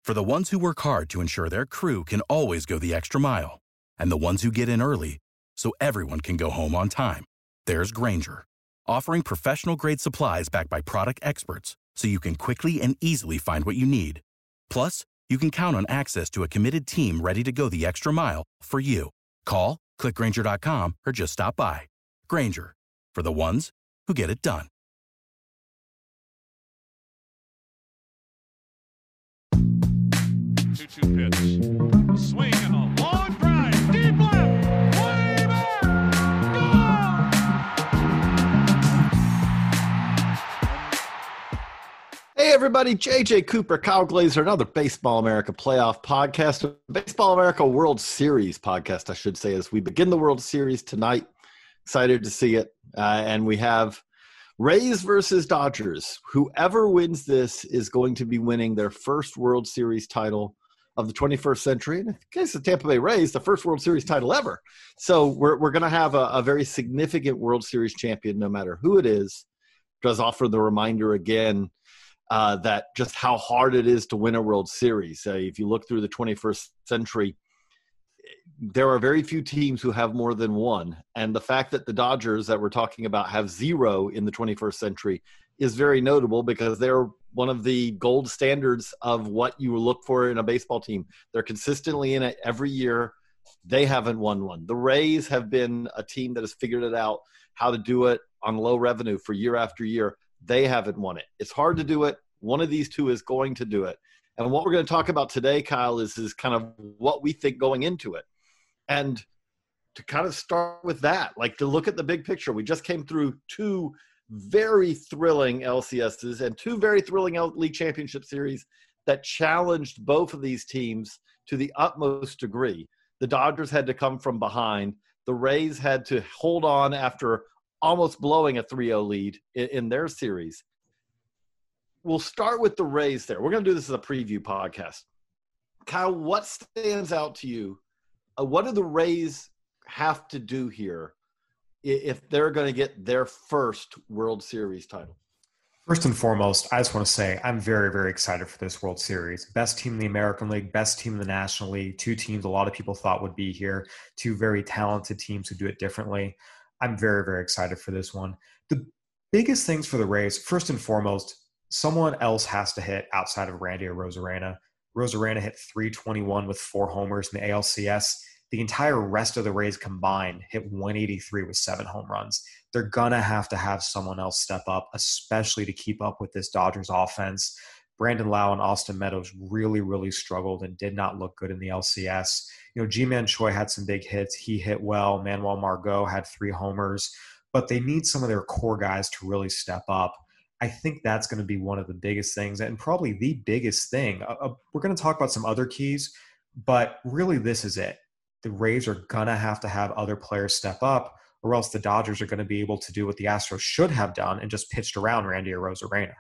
For the ones who work hard to ensure their crew can always go the extra mile, and the ones who get in early so everyone can go home on time, there's Grainger, offering professional-grade supplies backed by product experts so you can quickly and easily find what you need. Plus, you can count on access to a committed team ready to go the extra mile for you. Call, click Grainger.com, or just stop by. Grainger, for the ones who get it done. Two pitch. A swing and a long drive. Deep left. Way back. Gone. Hey, everybody. JJ Cooper, Kyle Glazer, another Baseball America playoff podcast. Baseball America World Series podcast, I should say, as we begin the World Series tonight. Excited to see it. And we have Rays versus Dodgers. Whoever wins this is going to be winning their first World Series title of the 21st century. And in the case of Tampa Bay Rays, the first World Series title ever. So we're going to have a very significant World Series champion, no matter who it is. Does offer the reminder again that just how hard it is to win a World Series. If you look through the 21st century, there are very few teams who have more than one. And the fact that the Dodgers that we're talking about have zero in the 21st century is very notable because they're one of the gold standards of what you look for in a baseball team. They're consistently in it every year. They haven't won one. The Rays have been a team that has figured it out how to do it on low revenue for year after year. They haven't won it. It's hard to do it. One of these two is going to do it. And what we're going to talk about today, Kyle, is kind of what we think going into it. And to kind of start with that, like to look at the big picture, we just came through two very thrilling LCSs and two very thrilling league championship series that challenged both of these teams to the utmost degree. The Dodgers had to come from behind. The Rays had to hold on after almost blowing a 3-0 lead in their series. We'll start with the Rays there. We're going to do this as a preview podcast. Kyle, what stands out to you? What do the Rays have to do here if they're going to get their first World Series title? First and foremost, I just want to say I'm very, very excited for this World Series. Best team in the American League, best team in the National League, two teams a lot of people thought would be here, two very talented teams who do it differently. I'm very, very excited for this one. The biggest things for the Rays, first and foremost, someone else has to hit outside of Randy Arozarena. Arozarena hit .321 with 4 homers in the ALCS. The entire rest of the Rays combined hit .183 with 7 home runs. They're going to have someone else step up, especially to keep up with this Dodgers offense. Brandon Lau and Austin Meadows really, really struggled and did not look good in the LCS. Ji-Man Choi had some big hits. He hit well. Manuel Margot had 3 homers. But they need some of their core guys to really step up. I think that's going to be one of the biggest things and probably the biggest thing. We're going to talk about some other keys, but really this is it. The Rays are going to have other players step up, or else the Dodgers are going to be able to do what the Astros should have done and just pitched around Randy Arozarena.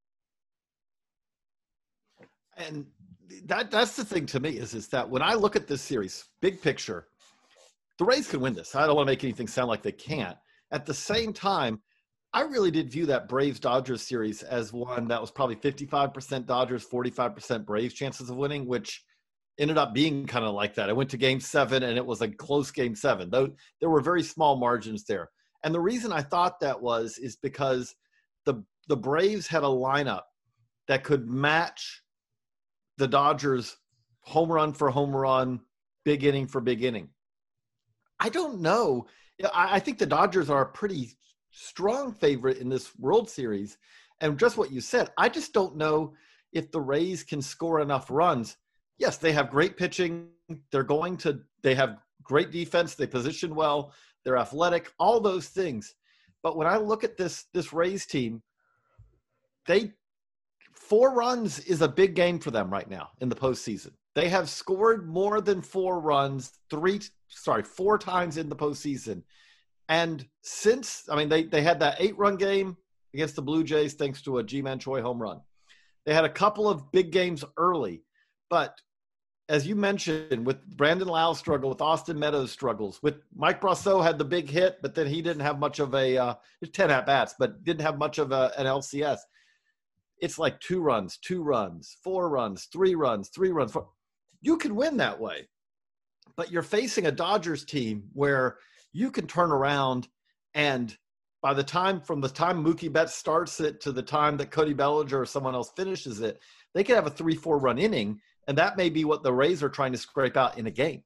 And that's the thing to me is that when I look at this series, big picture, the Rays can win this. I don't want to make anything sound like they can't. At the same time, I really did view that Braves-Dodgers series as one that was probably 55% Dodgers, 45% Braves chances of winning, which ended up being kind of like that. I went to Game 7, and it was a close Game 7. Though there were very small margins there. And the reason I thought that is because the Braves had a lineup that could match the Dodgers home run for home run, big inning for big inning. I don't know. I think the Dodgers are a pretty strong favorite in this World Series. And just what you said, I just don't know if the Rays can score enough runs. Yes, they have great pitching. They have great defense. They position well. They're athletic, all those things. But when I look at this Rays team, 4 runs is a big game for them right now in the postseason. They have scored more than 4 runs 4 times in the postseason. And they had that 8-run game against the Blue Jays thanks to a Ji-Man Choi home run. They had a couple of big games early. But as you mentioned, with Brandon Lau's struggle, with Austin Meadows' struggles, with Mike Brosseau had the big hit, but then he didn't have much of 10 at-bats, but didn't have much of an LCS. it's like 2 runs, 2 runs, 4 runs, 3 runs, 3 runs. You can win that way. But you're facing a Dodgers team where you can turn around, and from the time Mookie Betts starts it to the time that Cody Bellinger or someone else finishes it, they could have a 3-4 run inning, and that may be what the Rays are trying to scrape out in a game.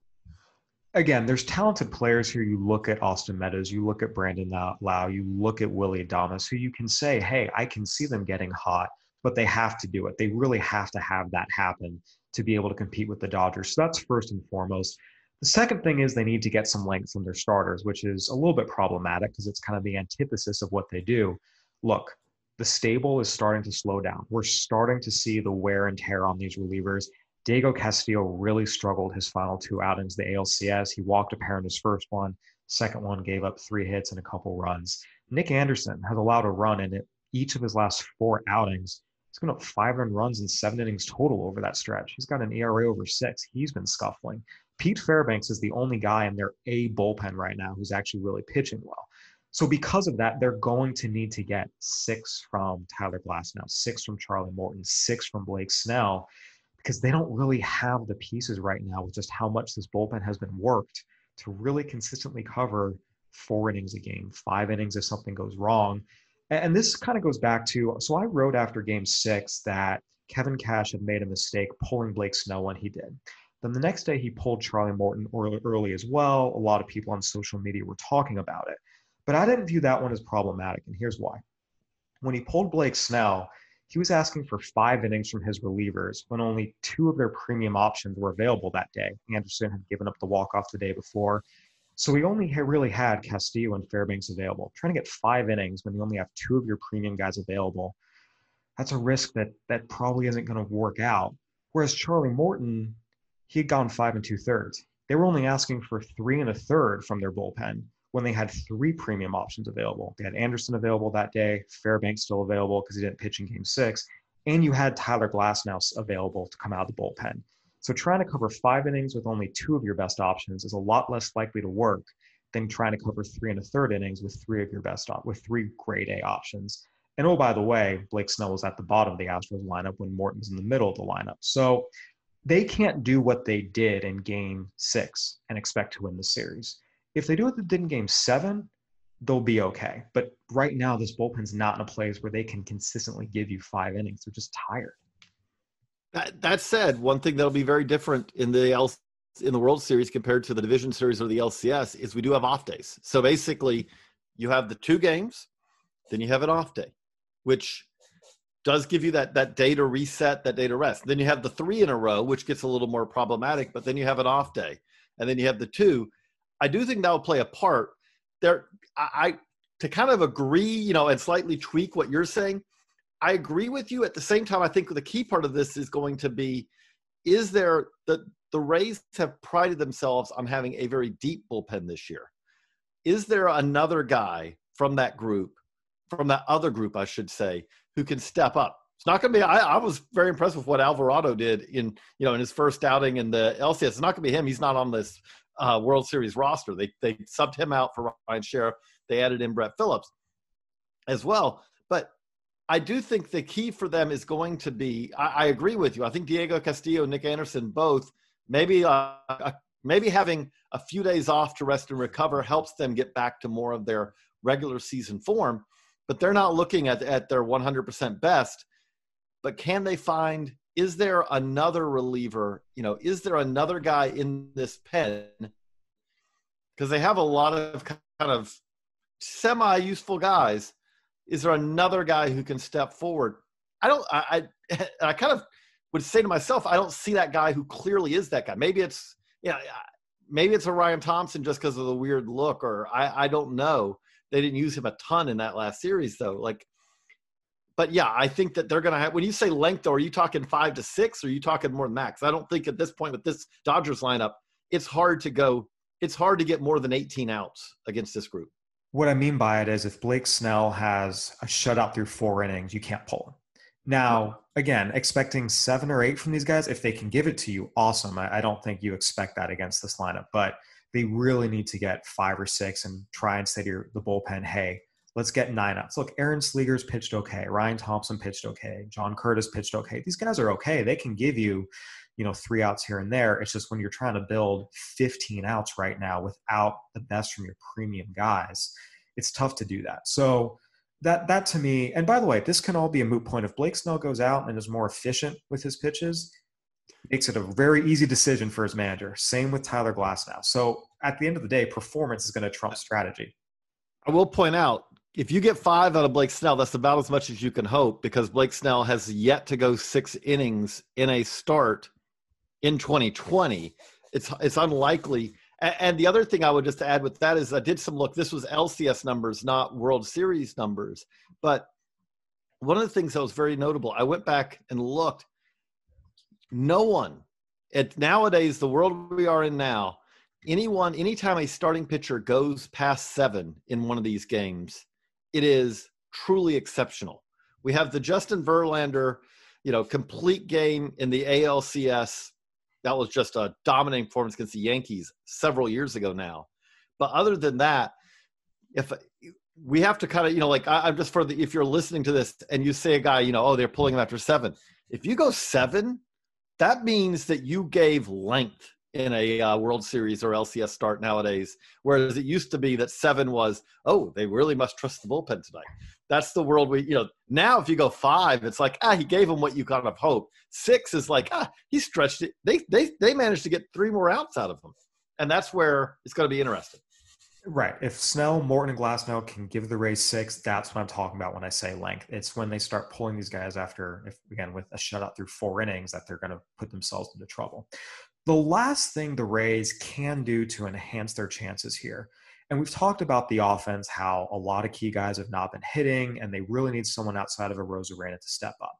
Again, there's talented players here. You look at Austin Meadows, you look at Brandon Lau, you look at Willy Adames, who you can say, hey, I can see them getting hot, but they have to do it. They really have to have that happen to be able to compete with the Dodgers. So that's first and foremost. The second thing is they need to get some length from their starters, which is a little bit problematic because it's kind of the antithesis of what they do. Look, the stable is starting to slow down. We're starting to see the wear and tear on these relievers. Diego Castillo really struggled his final 2 outings, the ALCS. He walked a pair in his first one. Second one gave up 3 hits and a couple runs. Nick Anderson has allowed a run in each of his last 4 outings. He's given up 5 earned runs in 7 innings total over that stretch. He's got an ERA over 6. He's been scuffling. Pete Fairbanks is the only guy in their A bullpen right now who's actually really pitching well. So because of that, they're going to need to get 6 from Tyler Glasnow, 6 from Charlie Morton, 6 from Blake Snell, because they don't really have the pieces right now with just how much this bullpen has been worked to really consistently cover 4 innings a game, 5 innings if something goes wrong. And this kind of goes back to, so I wrote after Game 6 that Kevin Cash had made a mistake pulling Blake Snell when he did. Then the next day he pulled Charlie Morton early as well. A lot of people on social media were talking about it. But I didn't view that one as problematic, and here's why. When he pulled Blake Snell, he was asking for 5 innings from his relievers when only 2 of their premium options were available that day. Anderson had given up the walk-off the day before. So he only really had Castillo and Fairbanks available. Trying to get 5 innings when you only have 2 of your premium guys available, that's a risk that probably isn't going to work out. Whereas Charlie Morton, he had gone 5 2/3. They were only asking for 3 1/3 from their bullpen when they had 3 premium options available. They had Anderson available that day, Fairbanks still available because he didn't pitch in Game 6, and you had Tyler Glasnow available to come out of the bullpen. So trying to cover 5 innings with only 2 of your best options is a lot less likely to work than trying to cover 3 1/3 innings with 3 of your with 3 grade A options. And oh, by the way, Blake Snell was at the bottom of the Astros lineup when Morton was in the middle of the lineup. So they can't do what they did in Game 6 and expect to win the series. If they do what they did in Game 7, they'll be okay. But right now, this bullpen's not in a place where they can consistently give you 5 innings. They're just tired. That said, one thing that'll be very different in the World Series compared to the Division Series or the LCS is we do have off days. So basically, you have the 2 games, then you have an off day, which does give you that day to reset, that day to rest. Then you have the 3 in a row, which gets a little more problematic, but then you have an off day. And then you have the 2. I do think that will play a part there. To kind of agree, and slightly tweak what you're saying, I agree with you. At the same time, I think the key part of this is going to be, is there the Rays have prided themselves on having a very deep bullpen this year. Is there another guy from that group, from that other group, I should say, who can step up? It's not going to be. I was very impressed with what Alvarado did in his first outing in the LCS. It's not going to be him. He's not on this World Series roster. They subbed him out for Ryan Sheriff. They added in Brett Phillips as well. But I do think the key for them is going to be, I agree with you. I think Diego Castillo and Nick Anderson both, maybe having a few days off to rest and recover helps them get back to more of their regular season form. But they're not looking at their 100% best. But can they find, is there another reliever? Is there another guy in this pen? Because they have a lot of kind of semi-useful guys. Is there another guy who can step forward? I kind of would say to myself, I don't see that guy who clearly is that guy. Maybe it's a Ryan Thompson just because of the weird look, or I don't know. They didn't use him a ton in that last series though. But yeah, I think that they're going to have, when you say length, though, are you talking 5 to 6 or are you talking more than max? I don't think at this point with this Dodgers lineup, it's hard to get more than 18 outs against this group. What I mean by it is if Blake Snell has a shutout through 4 innings, you can't pull him. Now, again, expecting 7 or 8 from these guys, if they can give it to you, awesome. I don't think you expect that against this lineup, but they really need to get 5 or 6 and try and say to the bullpen, hey, Let's get 9 outs. Look, Aaron Sleeger's pitched okay. Ryan Thompson pitched okay. John Curtis pitched okay. These guys are okay. They can give you, 3 outs here and there. It's just when you're trying to build 15 outs right now without the best from your premium guys, it's tough to do that. So that to me, and by the way, this can all be a moot point. If Blake Snell goes out and is more efficient with his pitches, makes it a very easy decision for his manager. Same with Tyler Glasnow. So at the end of the day, performance is going to trump strategy. I will point out, if you get 5 out of Blake Snell, that's about as much as you can hope, because Blake Snell has yet to go 6 innings in a start in 2020. It's unlikely. And the other thing I would just add with that is I did some look. This was LCS numbers, not World Series numbers. But one of the things that was very notable, I went back and looked. No one, nowadays, the world we are in now, anytime a starting pitcher goes past 7 in one of these games, it is truly exceptional. We have the Justin Verlander, complete game in the ALCS. That was just a dominating performance against the Yankees several years ago now. But other than that, if we have to kind of, I'm just if you're listening to this and you say a guy, they're pulling him after 7. If you go 7, that means that you gave length in a World Series or LCS start nowadays, whereas it used to be that 7 was, they really must trust the bullpen tonight. That's the world now if you go 5, it's like, he gave him what you kind of hope. 6 is like, he stretched it. They managed to get 3 more outs out of him. And that's where it's going to be interesting. Right. If Snell, Morton, and Glasnow can give the Rays 6, that's what I'm talking about when I say length. It's when they start pulling these guys after, with a shutout through 4 innings, that they're going to put themselves into trouble. The last thing the Rays can do to enhance their chances here, and we've talked about the offense, how a lot of key guys have not been hitting, and they really need someone outside of a Arozarena to step up.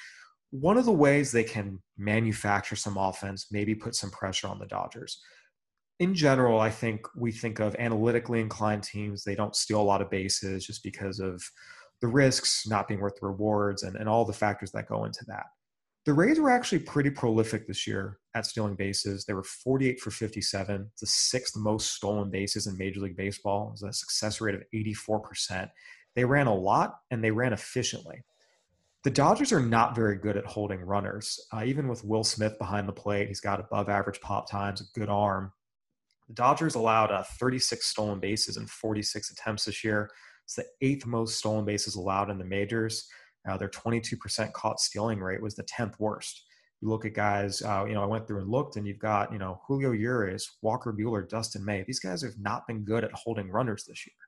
One of the ways they can manufacture some offense, maybe put some pressure on the Dodgers. In general, I think we think of analytically inclined teams. They don't steal a lot of bases just because of the risks not being worth the rewards and all the factors that go into that. The Rays were actually pretty prolific this year at stealing bases. They were 48 for 57, the 6th most stolen bases in Major League Baseball. It was a success rate of 84%. They ran a lot, and they ran efficiently. The Dodgers are not very good at holding runners. Even with Will Smith behind the plate, he's got above-average pop times, a good arm. The Dodgers allowed 36 stolen bases in 46 attempts this year. It's the 8th most stolen bases allowed in the majors. Their 22% caught stealing rate was the 10th worst. You look at guys, I went through and looked, and you've got, Julio Urias, Walker Buehler, Dustin May. These guys have not been good at holding runners this year.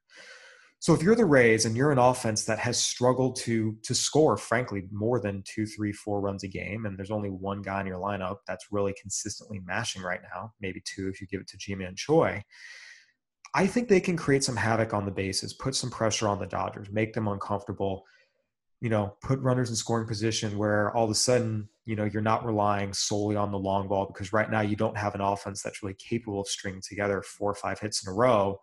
So if you're the Rays and you're an offense that has struggled to score, frankly, more than 2, 3, 4 runs a game, and there's only one guy in your lineup that's really consistently mashing right now, maybe 2 if you give it to Ji-Man Choi, I think they can create some havoc on the bases, put some pressure on the Dodgers, make them uncomfortable, put runners in scoring position where all of a sudden, you're not relying solely on the long ball, because right now you don't have an offense that's really capable of stringing together 4 or 5 hits in a row.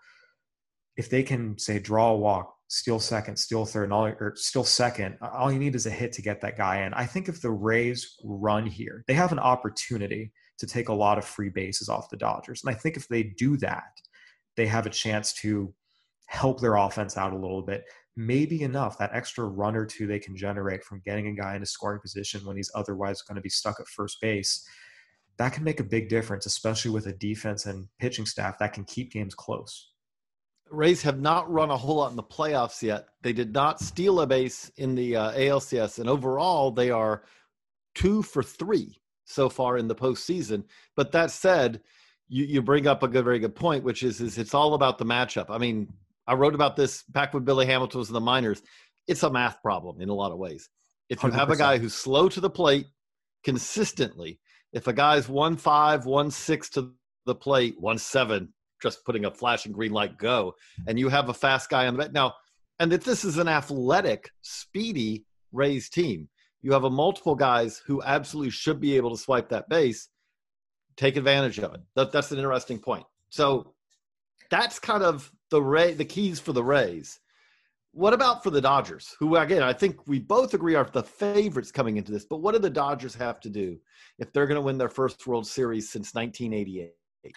If they can, say, draw a walk, steal second, steal third, or steal second, all you need is a hit to get that guy in. I think if the Rays run here, they have an opportunity to take a lot of free bases off the Dodgers. And I think if they do that, they have a chance to help their offense out a little bit. Maybe enough, that extra run or 2 they can generate from getting a guy into scoring position when he's otherwise going to be stuck at first base. That can make a big difference, especially with a defense and pitching staff that can keep games close. Rays have not run a whole lot in the playoffs yet. They did not steal a base in the ALCS, and overall they are 2 for 3 so far in the postseason. But that said, you bring up a very good point, which is it's all about the matchup. I mean, I wrote about this back when Billy Hamilton was in the minors. It's a math problem in a lot of ways. If you 100%. have a guy who's slow to the plate consistently, if a guy's 1.5, 1.6 to the plate, 1.7, just putting a flashing green light go, and you have a fast guy on the bat. Now, and if this is an athletic, speedy Rays team, you have a multiple guys who absolutely should be able to swipe that base, take advantage of it. That's an interesting point. So that's kind of the keys for the Rays. What about for the Dodgers, who, again, I think we both agree are the favorites coming into this, but what do the Dodgers have to do if they're going to win their first World Series since 1988?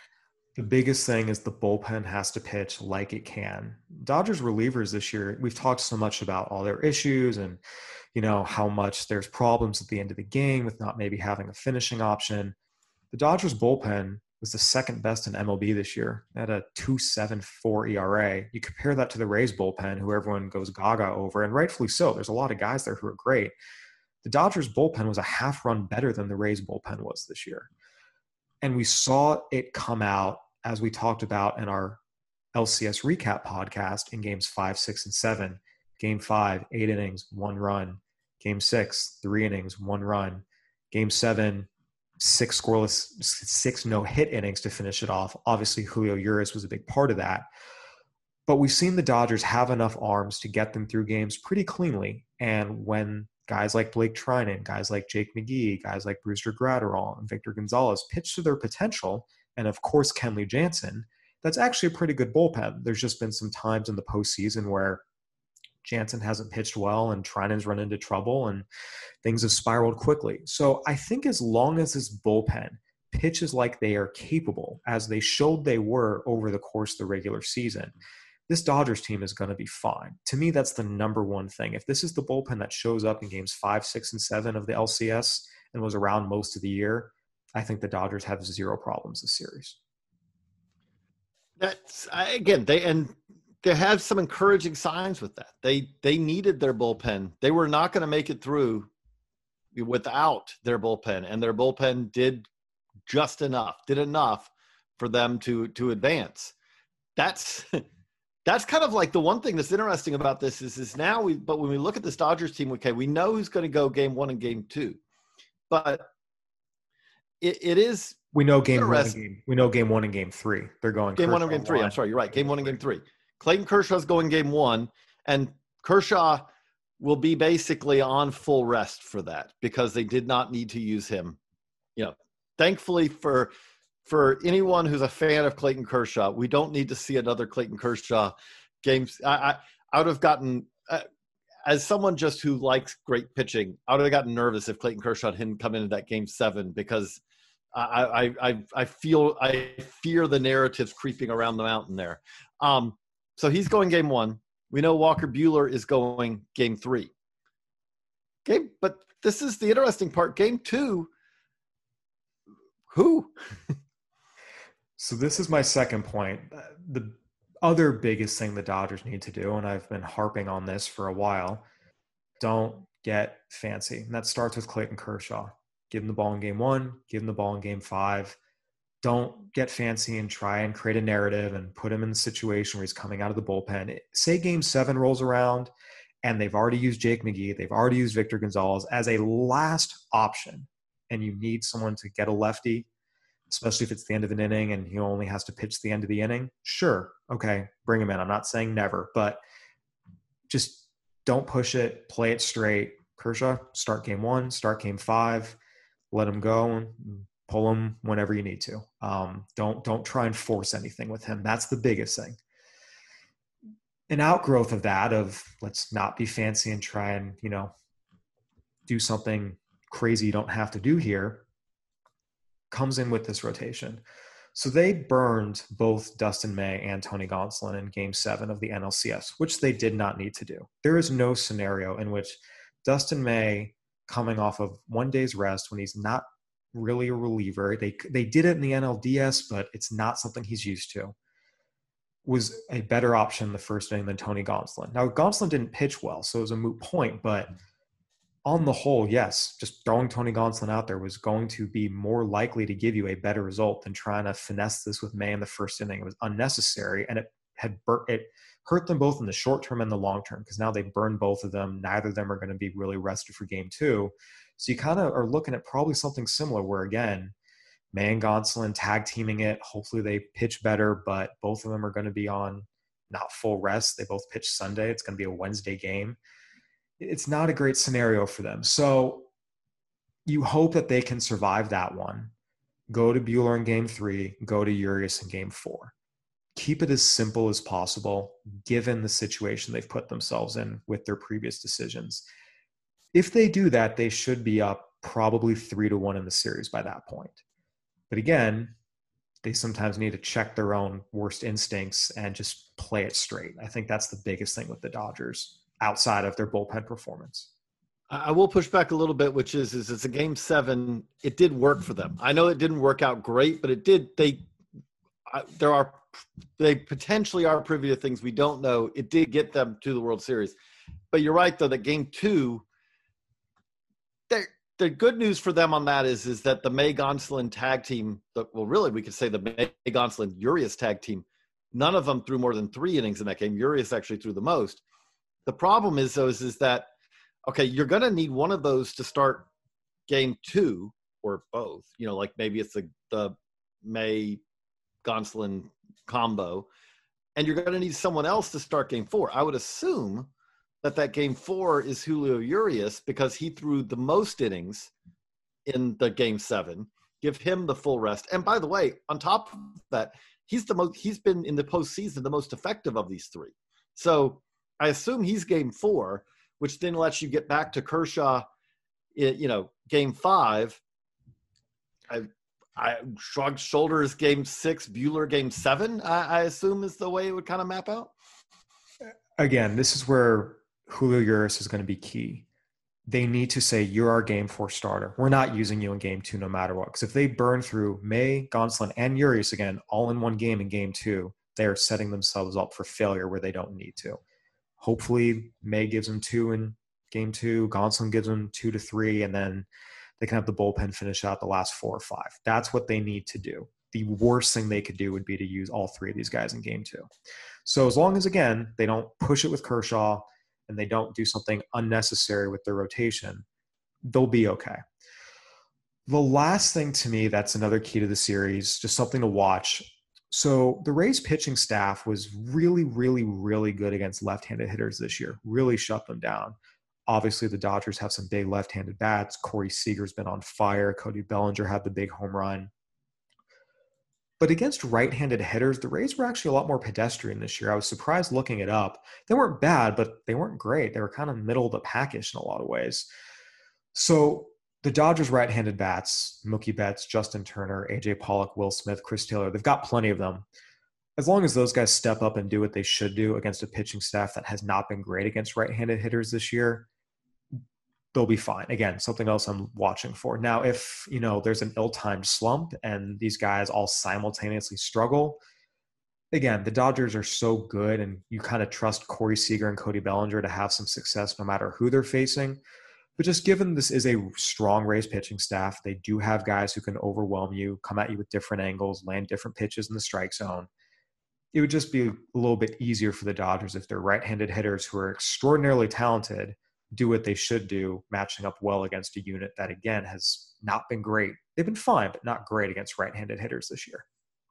The biggest thing is the bullpen has to pitch like it can. Dodgers relievers this year, we've talked so much about all their issues and, how much there's problems at the end of the game with not maybe having a finishing option. The Dodgers bullpen was the second best in MLB this year at a 2.74 ERA. You compare that to the Rays bullpen, who everyone goes gaga over, and rightfully so. There's a lot of guys there who are great. The Dodgers bullpen was a half run better than the Rays bullpen was this year. And we saw it come out, as we talked about in our LCS recap podcast, in games 5, 6, and 7. Game 5, 8 innings, 1 run. Game 6, 3 innings, 1 run. Game 7, 6 scoreless, 6 no-hit innings to finish it off. Obviously, Julio Urias was a big part of that. But we've seen the Dodgers have enough arms to get them through games pretty cleanly. And when guys like Blake Trinan, guys like Jake McGee, guys like Brusdar Graterol, and Victor Gonzalez pitch to their potential, and of course Kenley Jansen, that's actually a pretty good bullpen. There's just been some times in the postseason where Jansen hasn't pitched well and Trinan's run into trouble and things have spiraled quickly. So I think as long as this bullpen pitches like they are capable, as they showed they were over the course of the regular season, this Dodgers team is going to be fine. To me, that's the number one thing. If this is the bullpen that shows up in games 5, 6, and 7 of the LCS and was around most of the year, I think the Dodgers have zero problems this series. That's again, they have some encouraging signs with that. They needed their bullpen. They were not going to make it through without their bullpen, and their bullpen did enough for them to advance. That's kind of like the one thing that's interesting about this is now but when we look at this Dodgers team, okay, we know who's going to go game 1 and game 2, but it is. We know game 1 and game 3. They're going game 1 and game 3. I'm sorry, you're right. Game 1 and game 3. Clayton Kershaw's going game 1, and Kershaw will be basically on full rest for that because they did not need to use him. Thankfully for anyone who's a fan of Clayton Kershaw, we don't need to see another Clayton Kershaw games. I would have gotten, as someone just who likes great pitching, I would have gotten nervous if Clayton Kershaw didn't come into that game 7 because I fear the narratives creeping around the mountain there. So he's going game 1. We know Walker Buehler is going game 3. But this is the interesting part. Game 2, who? So this is my second point. The other biggest thing the Dodgers need to do, and I've been harping on this for a while, don't get fancy. And that starts with Clayton Kershaw. Give him the ball in game 1, give him the ball in game 5. Don't get fancy and try and create a narrative and put him in the situation where he's coming out of the bullpen. Say game 7 rolls around and they've already used Jake McGee, they've already used Victor Gonzalez as a last option, and you need someone to get a lefty, especially if it's the end of an inning and he only has to pitch the end of the inning. Sure, okay, bring him in. I'm not saying never, but just don't push it, play it straight. Kershaw, start game 1, start game 5, let him go and pull him whenever you need to. Don't try and force anything with him. That's the biggest thing. An outgrowth of that, of let's not be fancy and try and, do something crazy you don't have to do here, comes in with this rotation. So they burned both Dustin May and Tony Gonsolin in game 7 of the NLCS, which they did not need to do. There is no scenario in which Dustin May, coming off of 1 day's rest when he's not really a reliever, they did it in the NLDS, but it's not something he's used to, was a better option the first inning than Tony Gonsolin. Now, Gonsolin didn't pitch well, so it was a moot point, but on the whole, yes, just throwing Tony Gonsolin out there was going to be more likely to give you a better result than trying to finesse this with May in the first inning. It was unnecessary, and it hurt them both in the short term and the long term, because now they burned both of them. Neither of them are going to be really rested for game 2. So you kind of are looking at probably something similar where, again, May and Gonsolin tag teaming it. Hopefully they pitch better, but both of them are going to be on not full rest. They both pitch Sunday. It's going to be a Wednesday game. It's not a great scenario for them. So you hope that they can survive that one. Go to Buehler in game 3, go to Urias in game 4. Keep it as simple as possible, given the situation they've put themselves in with their previous decisions. If they do that, they should be up probably 3-1 in the series by that point. But again, they sometimes need to check their own worst instincts and just play it straight. I think that's the biggest thing with the Dodgers outside of their bullpen performance. I will push back a little bit, which is it's a game 7. It did work for them. I know it didn't work out great, but it did. They potentially are privy to things we don't know. It did get them to the World Series. But you're right, though, that game 2, the good news for them on that is that the May Gonsolin tag team, really we could say the May Gonsolin Urias tag team, none of them threw more than 3 innings in that game. Urias actually threw the most. The problem is that, okay, you're going to need one of those to start game 2 or both. Like maybe it's the May Gonsolin combo, and you're going to need someone else to start game 4. I would assume that game 4 is Julio Urias because he threw the most innings in the game 7. Give him the full rest. And by the way, on top of that, he's been in the postseason the most effective of these 3. So I assume he's game 4, which then lets you get back to Kershaw, game 5. I shrugged shoulders game 6, Buehler game 7, I assume is the way it would kind of map out. Again, this is where Julio Urias is going to be key. They need to say, you're our game 4 starter. We're not using you in game 2 no matter what. Because if they burn through May, Gonsolin, and Urias again, all in one game in game 2, they are setting themselves up for failure where they don't need to. Hopefully, May gives them 2 in game 2, Gonsolin gives them 2 to 3, and then they can have the bullpen finish out the last 4 or 5. That's what they need to do. The worst thing they could do would be to use all 3 of these guys in game 2. So as long as, again, they don't push it with Kershaw and they don't do something unnecessary with their rotation, they'll be okay. The last thing to me that's another key to the series, just something to watch. So the Rays pitching staff was really, really, really good against left-handed hitters this year, really shut them down. Obviously, the Dodgers have some big left-handed bats. Corey Seager's been on fire. Cody Bellinger had the big home run. But against right-handed hitters, the Rays were actually a lot more pedestrian this year. I was surprised looking it up. They weren't bad, but they weren't great. They were kind of middle of the packish in a lot of ways. So the Dodgers right-handed bats, Mookie Betts, Justin Turner, A.J. Pollock, Will Smith, Chris Taylor, they've got plenty of them. As long as those guys step up and do what they should do against a pitching staff that has not been great against right-handed hitters this year, they'll be fine. Again, something else I'm watching for. Now, if, there's an ill-timed slump and these guys all simultaneously struggle, again, the Dodgers are so good and you kind of trust Corey Seager and Cody Bellinger to have some success no matter who they're facing. But just given this is a strong Rays pitching staff, they do have guys who can overwhelm you, come at you with different angles, land different pitches in the strike zone. It would just be a little bit easier for the Dodgers if their right-handed hitters who are extraordinarily talented do what they should do, matching up well against a unit that, again, has not been great. They've been fine, but not great against right-handed hitters this year.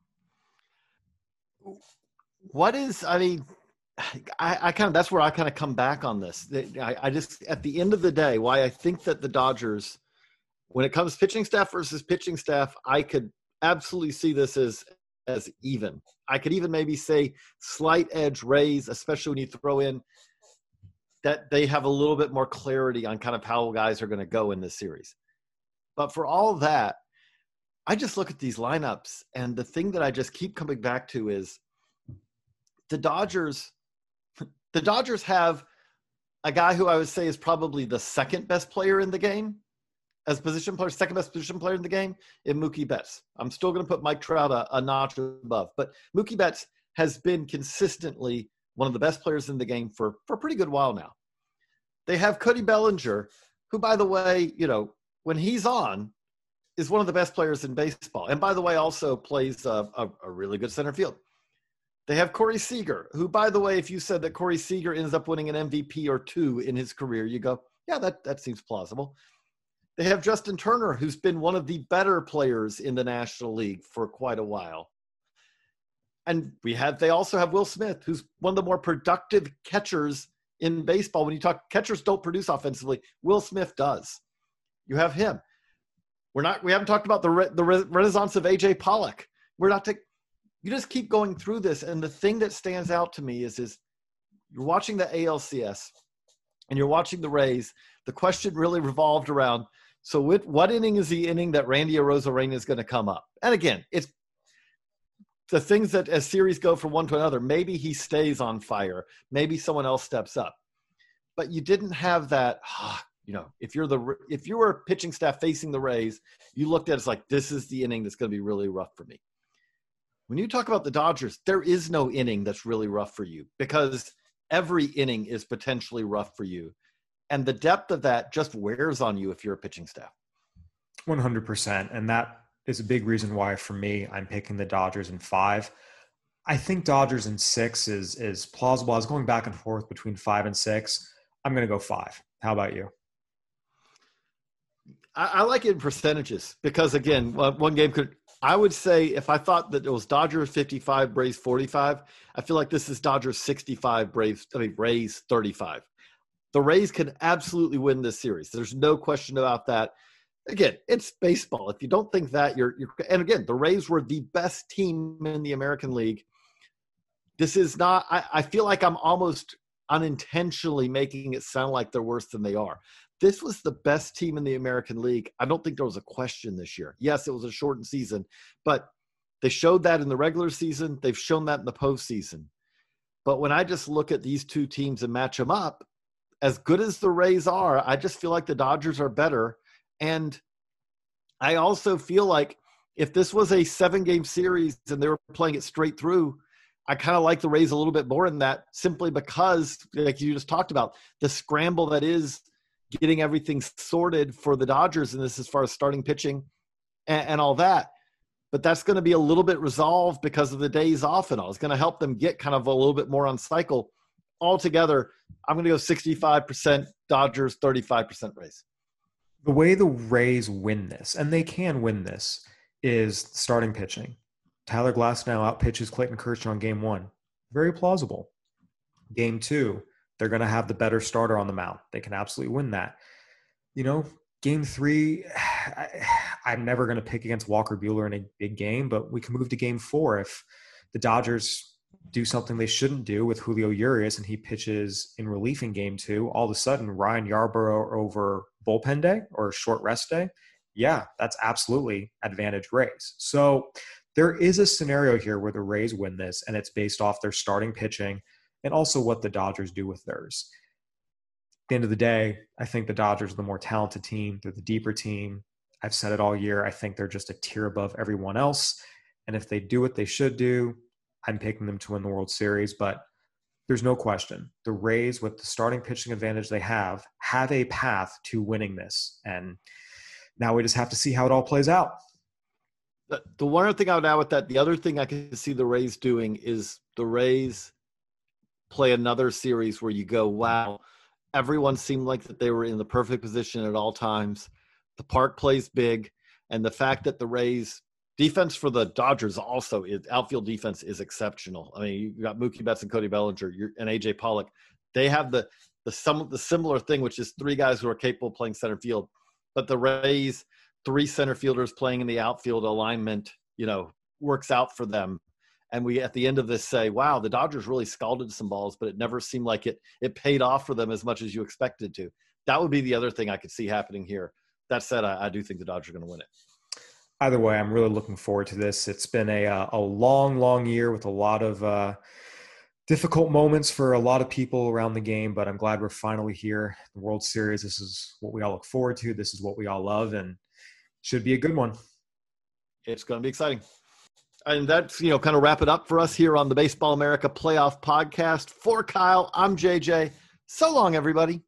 That's where I kind of come back on this. I just, at the end of the day, why I think that the Dodgers, when it comes pitching staff versus pitching staff, I could absolutely see this as even. I could even maybe say slight edge Rays, especially when you throw in that they have a little bit more clarity on kind of how guys are going to go in this series. But for all that, I just look at these lineups, and the thing that I just keep coming back to is the Dodgers have a guy who I would say is probably the second best player in the game as position player, second best position player in the game in Mookie Betts. I'm still going to put Mike Trout a notch above, but Mookie Betts has been consistently one of the best players in the game for a pretty good while now. They have Cody Bellinger, who, by the way, when he's on, is one of the best players in baseball. And by the way, also plays a really good center field. They have Corey Seager, who, by the way, if you said that Corey Seager ends up winning an MVP or 2 in his career, you go, yeah, that seems plausible. They have Justin Turner, who's been one of the better players in the National League for quite a while. And they also have Will Smith, who's one of the more productive catchers in baseball. When you talk, catchers don't produce offensively. Will Smith does. You have him. We haven't talked about the renaissance of A.J. Pollock. You just keep going through this. And the thing that stands out to me is you're watching the ALCS and you're watching the Rays. The question really revolved around, so what inning is the inning that Randy Arozarena is going to come up? And again, the things that as series go from one to another, maybe he stays on fire. Maybe someone else steps up. But you didn't have that, if you were a pitching staff facing the Rays, you looked at it as like, this is the inning that's going to be really rough for me. When you talk about the Dodgers, there is no inning that's really rough for you because every inning is potentially rough for you. And the depth of that just wears on you if you're a pitching staff. 100%. And that is a big reason why, for me, I'm picking the Dodgers in 5. I think Dodgers in 6 is plausible. I was going back and forth between 5 and 6. I'm going to go 5. How about you? I like it in percentages because, again, one game could – I would say if I thought that it was Dodgers 55, Braves 45, I feel like this is Dodgers 65, Rays 35. The Rays can absolutely win this series. There's no question about that. Again, it's baseball. If you don't think that, you're and again, the Rays were the best team in the American League. This is not – I feel like I'm almost unintentionally making it sound like they're worse than they are. This was the best team in the American League. I don't think there was a question this year. Yes, it was a shortened season, but they showed that in the regular season. They've shown that in the postseason. But when I just look at these two teams and match them up, as good as the Rays are, I just feel like the Dodgers are better. And I also feel like if this was a 7-game series and they were playing it straight through, I kind of like the Rays a little bit more in that simply because, like you just talked about, the scramble that is getting everything sorted for the Dodgers in this as far as starting pitching and all that. But that's going to be a little bit resolved because of the days off and all. It's going to help them get kind of a little bit more on cycle. Altogether, I'm going to go 65% Dodgers, 35% Rays. The way the Rays win this, and they can win this, is starting pitching. Tyler Glasnow outpitches Clayton Kershaw in Game 1. Very plausible. Game 2, they're going to have the better starter on the mound. They can absolutely win that. Game 3, I'm never going to pick against Walker Buehler in a big game, but we can move to Game 4 if the Dodgers do something they shouldn't do with Julio Urias and he pitches in relief in Game 2. All of a sudden, Ryan Yarbrough over bullpen day or short rest day. Yeah, that's absolutely advantage Rays. So there is a scenario here where the Rays win this, and it's based off their starting pitching and also what the Dodgers do with theirs. At the end of the day, I think the Dodgers are the more talented team. They're the deeper team. I've said it all year. I think they're just a tier above everyone else. And if they do what they should do, I'm picking them to win the World Series. But there's no question. The Rays, with the starting pitching advantage they have a path to winning this. And now we just have to see how it all plays out. The one other thing I would add with that, the other thing I can see the Rays doing is the Rays play another series where you go, wow, everyone seemed like that they were in the perfect position at all times. The park plays big. And the fact that the Rays defense for the Dodgers also is outfield defense is exceptional. I mean, you got Mookie Betts and Cody Bellinger and AJ Pollock. They have the similar thing, which is 3 guys who are capable of playing center field. But the Rays, 3 center fielders playing in the outfield alignment, works out for them. And we, at the end of this, say, wow, the Dodgers really scalded some balls, but it never seemed like it paid off for them as much as you expected to. That would be the other thing I could see happening here. That said, I do think the Dodgers are going to win it. Either way, I'm really looking forward to this. It's been a long, long year with a lot of difficult moments for a lot of people around the game, but I'm glad we're finally here. The World Series, this is what we all look forward to. This is what we all love, and should be a good one. It's going to be exciting. And that's, kind of wrap it up for us here on the Baseball America Playoff Podcast. For Kyle, I'm JJ. So long, everybody.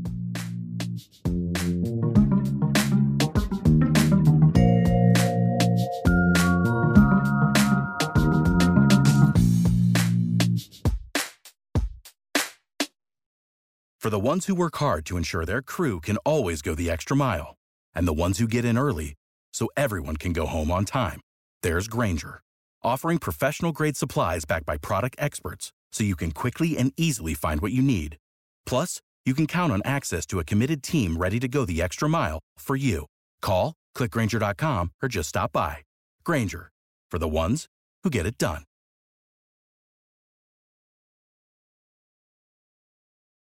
For the ones who work hard to ensure their crew can always go the extra mile, and the ones who get in early so everyone can go home on time, there's Grainger, offering professional-grade supplies backed by product experts so you can quickly and easily find what you need. Plus, you can count on access to a committed team ready to go the extra mile for you. Call, click Grainger.com, or just stop by. Grainger, for the ones who get it done.